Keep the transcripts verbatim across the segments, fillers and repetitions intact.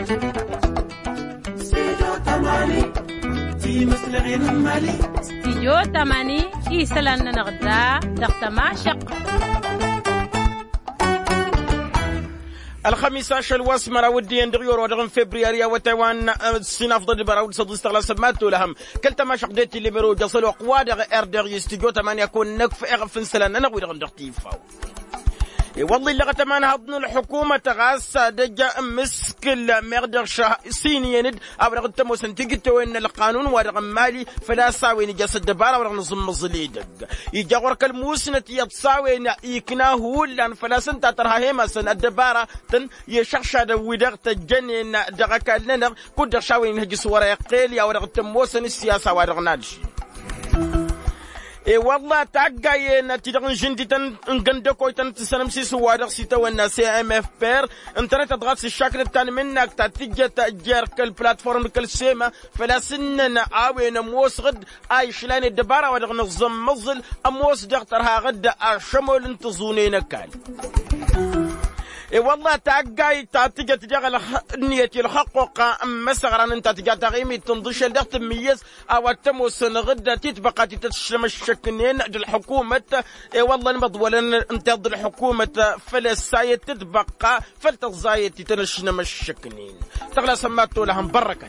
استديو تماني إيسلان نغدا دغتما شق الخميس عشر الواسمرة ودي اندغيور ودغن فبراير وتوان السنة افضل براود صد استغلا سماتو لهم كلتا ما شقدتي اللي برو جصلوا قوادغ اردغ يستديو تمانية يكون نقف اغفن سلان انا ويدغن دغتيفاو والله اللي غتمان هضن الحكومة تغاسى دجا مسكل مغدر شاه سيني يند أبرغ التمو سنتيجتو إن القانون ورغم مالي فلا ساوي نجاس الدبارة ورغم نظم الزليدق يجا ورك الموسنة يتصاوي يكناه لان فلا سنتا ترها هيما سن الدبارة تن يشخشا دويدغ تجنين دغاك لنغ كودر شاوي نهجس ورا يقيل يا ورغ التمو سن السياسة ورغ نادشي إيه والله تعجى نتيجة جندي تن عند كوي تن تسلم سي سوادق سيتا والناس ام اف بير انترنت تضغط الشكل الثاني منك تتجه تأجر كل بلاتفورم كل سيما فلا سننا عاوي نموس غد اي شلان الدبارة ودغ نظم مظل اموس دغترها غد شمول انتظونين كال إيه والله تعجى تاتجة تجعل نية الحقوق مسغرا انت تجا تغيمي تنضش الدغت ميز او تمو سنغدة تتبقى تتشم الشكنين الحكومة إيه والله نبض ولا انتظر الحكومة فلساية تتبقى فلتغزاية تتنشنم الشكنين تغلى سماتو لهم بركة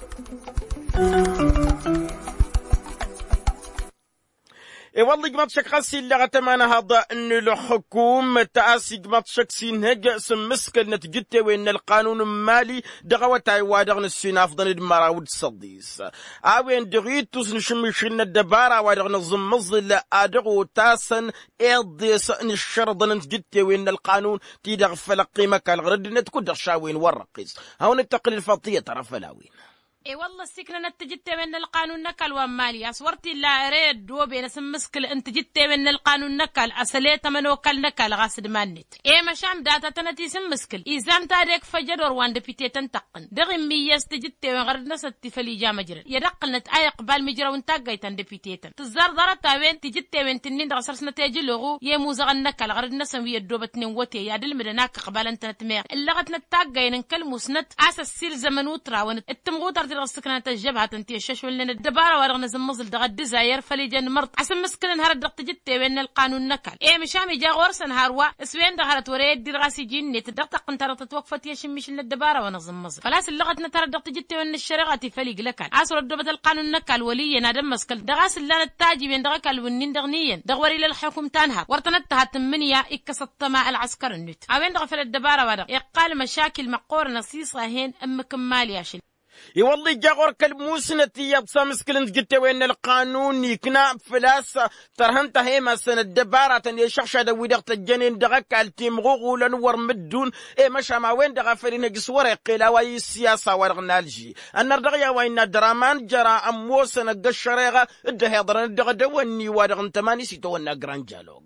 إيه والله جماعة شخصي اللي غتمانا هذا إن الحكومة تأسي جماعة شخصي نهج سمسكل نتجته وإن القانون المالي دغوة تايوادغن السنة أفضل المراود الصديس أوين دغيتوس نشمشن الدبارة وادغن الزمزل أدغو تاسن إيضيس نشرد نتجته وإن القانون تيدغ فلقيمة كالغرد نتكدغ شاوين ورقيس هون التقل الفطية ترى فلاوين اي والله السكنة انت جدت من القانون نكل ومالي اصورتي لا اريد دو بين سمسكل انت جدت من القانون نكل اسليت من وكل نكل غاسد مانت اي مشام داتا تنتي سمسكل اذا تاريك فجر وان دبيتي تنتقن دغي ميس تجدت من غير نست فلي جا مجرى يدقلت اي قبال مجرى وانت جايتن دبيتي تزار درتا وين تجدت من تنين دغسرس نتاجي لغو يموزغ نكل غير نسم ويدوبتني وتي يا دل مدناك قبال انت نتمير اللغت نتاجي نكل سنت اساس سير زمن وترا ون التمغوت السكنة الجبهة تنتي الششول لنا الدبارة ورغنا زمزل دغ الدزاير فليجن مرت عسم مسكن نهار الدقت جتة وين القانون نكل إيه مشامي جا غورس نهار وا اسوين دهرت وريد دير غاسي جيني تدق قنتر تتوقفت يشمش لنا الدبارة ونظم مزل فلاس اللغة نتر الدقت جتة وين الشريعة فليق لكل عصر الدبة القانون نكل ولي نادم مسكل دغاس لنا التاجي بين دغكل والنين دغنيا دغوري للحكم تنهار ورتنتها تمنيا إكسط ماء العسكر النت عوين دغفل الدبارة ورغ يقال مشاكل مقور نصيصة هين أم كمال ياشل يوالله جاغور كالموسنة يبصى مسكلن جتة وين القانون يكنا فلاسة ترهنت هيما سنة دبارة يشخشى دوي دغت الجنين دغك التيمغوغو لنور مدون اي مشا ما وين دغا فرين قصوري قيلا وي السياسة ورغنالجي النار دغيا وين درامان جرى أموسنة قشريغا الدهي ضرن دغا دواني ودغن تماني سيتو ونا جرانجالوغ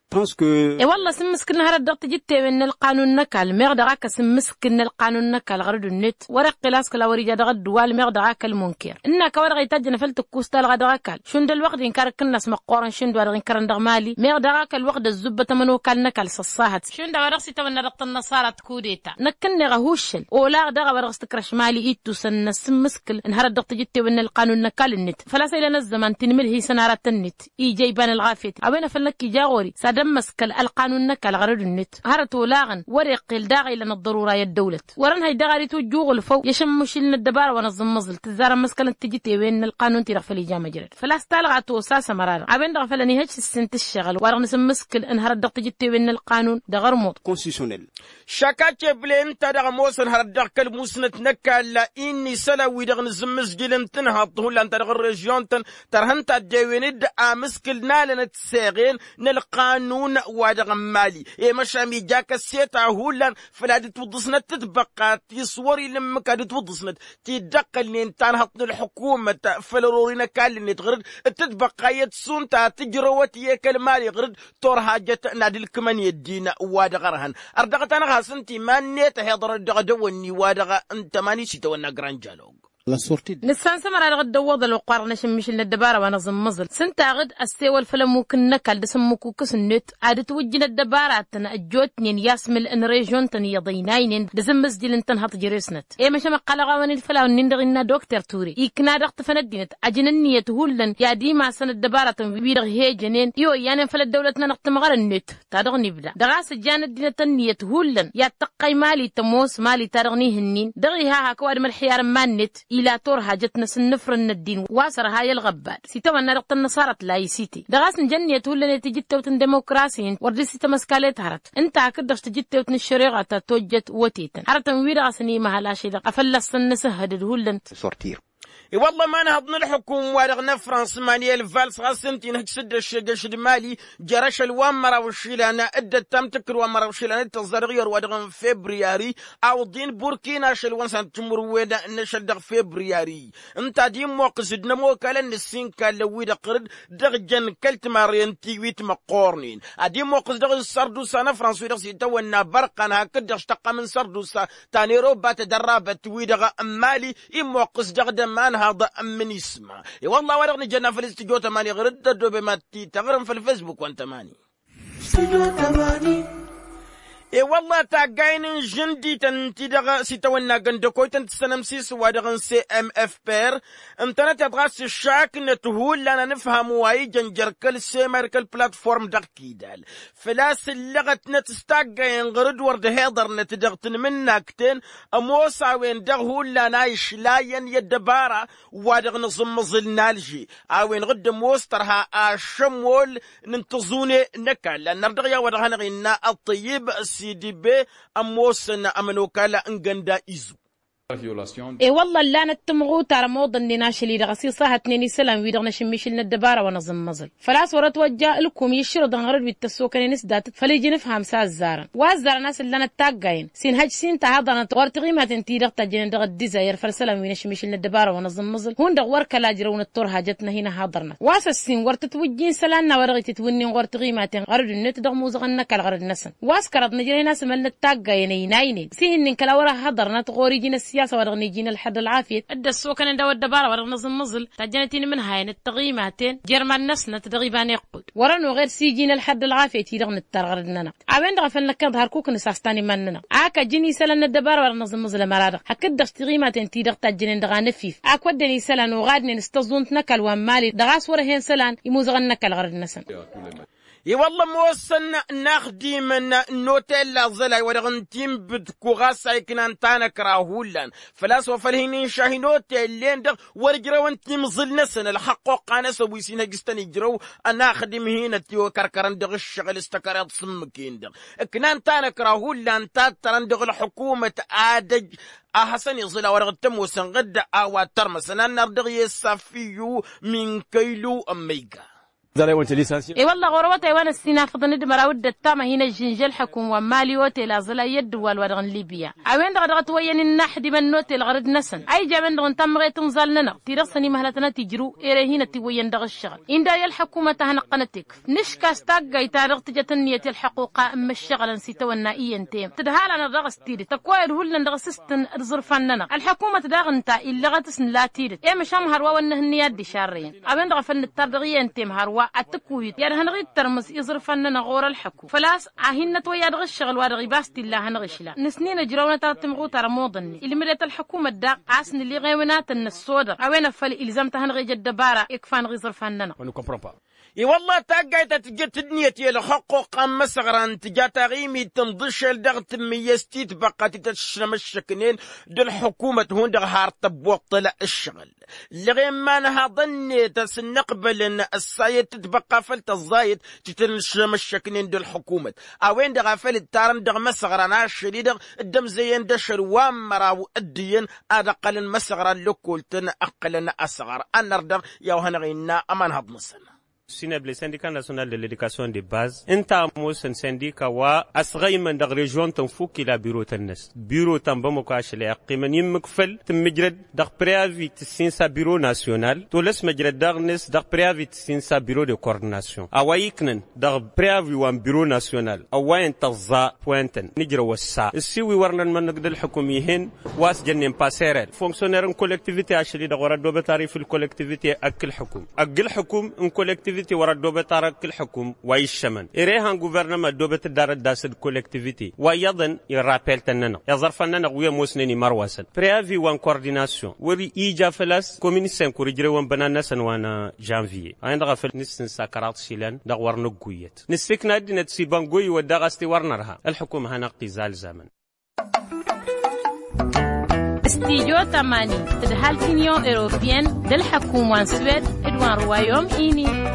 اي والله سمسكن هذا الضغط جت من القانون نكال مغدغاك سمسكن القانون نكال غرد النت ورق قلاس كلا وريجا دغد دوال مغدغاك المنكر انك ورغ يتجن فلت كوستال غدغاك شند الوقت ينكرك الناس مقورن شند ورغ ينكرن دغمالي مغدغاك الوقت الزبه منو كال نكال صصاحت شند ورغ سيتا من رقط النصارى كوديتا نكن غهوشل ولا دغ ورغ استكرش مالي ايتو سن سمسكل ان هذا الضغط جت من القانون نكال النت فلا سيل الزمان تنمل هي سنارات النت اي جيبان الغافيت اوين فلك جاغوري مسكل القانون نكال غرد النت هرتو لاغن ورق الداغي لنا الضرورة الدولة ورن هاي داغي توجوغ الفوق يشمش لنا الدبارة ونظم مزل تزار مسكل تجيتي وين القانون تيرغ فلي جامع جرد فلا استالغاتو ساسة مرارة عبين دغ فلاني هج السنت الشغل ورغن سمسكل انهر الدغ تجيتي وين القانون دغر موت كونستيسيونيل شاكاتي بلين تدغ موسن هر الدغ كالموسنة نكال لا إني سلاوي دغ نزمس جيلن تنهض هولا انت دغ الرجيون تن ترهنت الديويند امسكل نالنا تساغين نالقانون وادغ مالي إيه مشامي جاك السيتا هولا فلا توضسنا تتبقى تصوري لما كاد توضسنا تدقل نتان هطن الحكومة فلورينا كالي نتغرد تتبقى يتسون تا تجروت يكل مالي غرد تور حاجة نادي الكمان يدينا وادغرهن أردغت أنا غاسنتي ما نيت هيضر الدغ دواني وادغ انت ماني سيتوانا جرانجالوغ la sortie. نسان سمر على غد وضع الوقار نشم مش الدبارة ونظم مزل سنتا غد استوى الفيلم ممكن نكال دسمكو كسنت عاد توجنا الدبارة تنا الجوتنين ياسمل ان ريجون تني يضيناين دسم مسجل انتن هات جريسنت ايه مش مقالة غوان الفلا ونندغنا دكتور توري يكنا رقت فندينت اجننية هولن يا ديما سنة الدبارة بيدغ هي جنين يو يعني فلا دولتنا نقت مغار النت تادغني بلا دغاس جانت دينا تنية هولن يا تقاي مالي تموس مالي تارغني هنين دغي ها هكواد مالحيار مانت إلى تورها جتنا سنفر الدين واسر هاي الغبار سيتوا نرقت النصارى لاي سيتي دغاس نجنية تولن تجت وتن ديمقراسيين وردي سيتا مسكاليت هرت انت عكدش تجت وتن الشريعة توجت وتيتن هرتن ويرا سني مهلاشي دغ افلس النسهد الهولن sortir. اي والله ما نهضن الحكومة وارغنا فرنسا مانيال فالس غاسنتين هك سد الشقش المالي جرش الوامرة والشيلانة ادت تم تكر وامرة والشيلانة تزرغير وارغن فبرايري او دين بوركينا شلوان سان تمروينا نشدغ فبرايري انت دي موقس دنمو كالن السين كالويدا قرد دغ جن كلت مارين تيويت مقورنين ادي موقس دغ السردوسة نا فرنسا ويدغ سيتوانا برقنا هكذا اشتقى من سردوسة تاني روبات درابت ويدغ امالي اي موقس دغ دمان هذا من اسمه والله ورغني جنا في الاستجو تماني غرد دوبي ما تغرم في الفيسبوك وانت ماني استجو تماني اي والله تاقاين جندي تنتي دغا سيتونا غندكوي تنتسنمسيس وادغن سي ام اف بير انتنا تدغاس الشاك نتهول لنا نفهم واي جنجركل سيمركل بلاتفورم دغ كيدال فلاس اللغة نتستاقاين غرد ورد هيضر نتدغتن مناكتين اموسا وين دغهول لنا يشلاين يدبارا وادغن صمزل نالجي اوين غد موسترها اشمول ننتظوني نكال لان نردغيا ودغن غينا الطيب سيدي بي أموسنا أمنوكالا انغندا إزو اي والله لا نتمغو ترى موض الناش اللي رغسي صاحت اتنين سلام ويدغنا شميشلنا الدبارة ونظم مزل فلاس ورا توجه لكم يشرو دغرد بالتسوكن نسدات فليجي نفهم ساز زارن وازار ناس اللي انا تاقاين سين هاج سين تهضنا تغرت قيمه انتي دغتا جن دغ الديزاير فسلام وين شميشلنا الدبارة ونظم مزل هون دغ وركا لاجرون الطور حاجتنا هنا حاضرنا واس سين ورت توجين سلانا ورغي تتوني ورت قيمه غرد النت دغ موزغنا كالغرد نسن واسكرت نجري ناس ملنا تاقاين ينايني سين كلا ورا حضرنا تغوريجين ورغني جينا الحد العافية أدى السوكن عند الدبارة ورغنا زمزل تجنتين من هاين التقييماتين جرمان نسنا تدغيبان يقود ورانو غير سي جينا الحد العافية تيرغن الترغردنا عوين دغ فلنا كان ظهر كوك نساستاني مننا عاكا جيني سلن الدبارة ورغنا زمزل مرادغ هكدغ تقييماتين تيرغ تجنين دغا نفيف عاكودني سلن وغادني نستظنت نكال ومالي دغاس ورهين سلن يموزغن نكال غرد نسن اي والله موصلنا ناخدي من نوتيلا زلاي ورغن تيم بدكوغا سايكنان تانا كراهولان فلاس وفالهينين شاهينوتي اللين دغ ورجرو انتي مظل نسن الحقوق انا سويسينا جستاني جرو انا اخدم هنا تيو كركران دغ الشغل استكارات سمكين دغ اكنان تانا كراهولان تاتران دغ الحكومة ادج احسن يظل ورغن تموسن غد اوا ترمسنا نردغ يسافيو من كيلو اميغا اي والله غروتي وانا السينا فضن دمر ود التامه هنا الجنجل حكم ومالي وتي زلا يد والورغن ليبيا اوين دغت وين النحد من نوت الغرد نسن اي جامن دغن تمغي تنزلنا تيرسني مهلتنا تجرو ايري هنا تي وين دغ الشغل ان دا الحكومه هنقنتك نشكاس تاغاي تارغت جتنيه الحقوق اما الشغل نسيت والنائي انتم تدهالنا دغ ستيدي تكوير هولن دغ سيستن ظرفننا الحكومه دغنتا الا غتسن لا تيد اي مشام هروا ونهنيات دي شارين اوين دغ فن التردغيه انتم هروا التكويت يعني هنغي الترمس يصرفنا غور الحكو فلاس عهنا تويا دغ الشغل وارغي باست الله هنغش لا نسنين جراونا ترتمغو ترى موضني اللي مريت الحكومه دا عسن اللي غيونات النسوده اوين فل الزمتها هنغي جد دباره يكفان غي صرفنا ما نكمبرون با اي والله تاقايت تجت نيتي الحقوق اما صغران تجات غيمي تنضش الدغت ميستيت بقات تشرم الشكنين دل حكومه هون دغ هارت بوطل الشغل لغي ما نهضني تسنقبل ان السايد تتبقى فلت الزايد تتنشرم الشكنين دل حكومه اوين دغ فلت تارن دغ مسغران شديد الدم زين دشر وامراو الدين ادقل مسغران لكولتن اقلن اصغر انردغ يا هنغينا امان هض مسنا Sinab le syndicat national de l'éducation de base inta mo sen syndicat wa asgay man dag region tan fukki la bureau tan nas bureau tan bamo ko ashle qiman yimkfel tmjred dag préavis sin sa bureau national to les majred dag nes dag préavis sin sa bureau de coordination awayiknen dag préavis wan bureau national awayen tazza pointen nijra wassa siwi warnan man nagdal hukumihin was jannen passerel fonctionnaire en collectivité ashli dag wara do tarif el collectivité akil hukum akil hukum en collectivité ورا دوبة تارك الحكم ويشمن إريها غوفرنما دوبة دار الداس الكولكتيفيتي ويظن يرابيل تننا يظرف أننا غوية موسنيني مرواسن بريافي وان كورديناسيون وري إيجا فلاس كومينيسان كوريجري وان بنانا سنوانا جانفيي عند غفل نسن ساكرات شيلان دغور نقويت نسفكنا دينا تسيبان قوي ودغستي ورنرها الحكومة هنا قتزال زمن استيجو تماني تدهال كينيو إيروبيان دل حكومة سويد إدوان روايوم إيني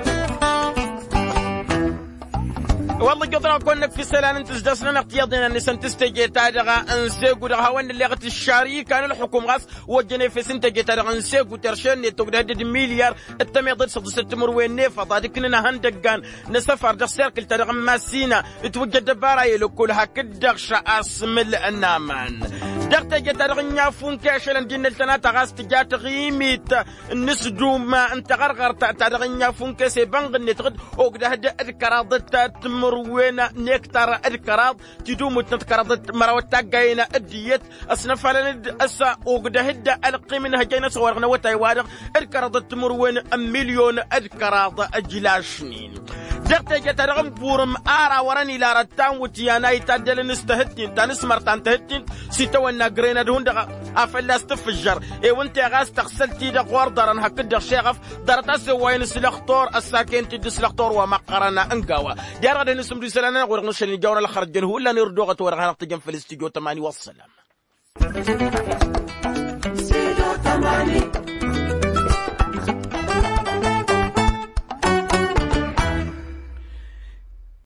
والله قدرنا كنا في سلان انت جلسنا اقتياضنا نسن تستجي تارغا انسيغو دغا وين اللي غت الشاري كان الحكومه غاس وجني في سنتجي تارغا انسيغو ترشن تقدر مليار التميض ست مروين نيفا ضادكنا هندقان نسفر دغ سيركل تارغا ماسينا توجد دباراي لكل هكدغ شاس من النامان دغتا جتارغا نافون كاشلن جن التناتا غاس تجات غيميت النسدو ما انت غرغر تارغا نافون كسي بنغ نتغد وقد هدا الكراضت مروينا نكتر الكراض تدوم تتكرض مروت تاقينا الديت أصنف على ند أسا وقد هدا ألقي منها جينا صورنا وتايوارغ الكراض مروين مليون الكراض أجلاشنين دقت جترغم بورم آرا وراني لا رتان وتيانا يتدل نستهتين تانس مرتان تهتين سيتوانا قرينا دهون دغا أفلا استفجر إي وانت غاز تغسلتي دغوار دارن هكذا شغف دارتاسي وين سلختور الساكين تدي سلختور ومقرنا انقاوا ديار غادي نسم دي سلانا ورغنا شني جاونا لخرج هو لا نردو غتورغ نقتجم في الاستوديو ثمانية والسلام.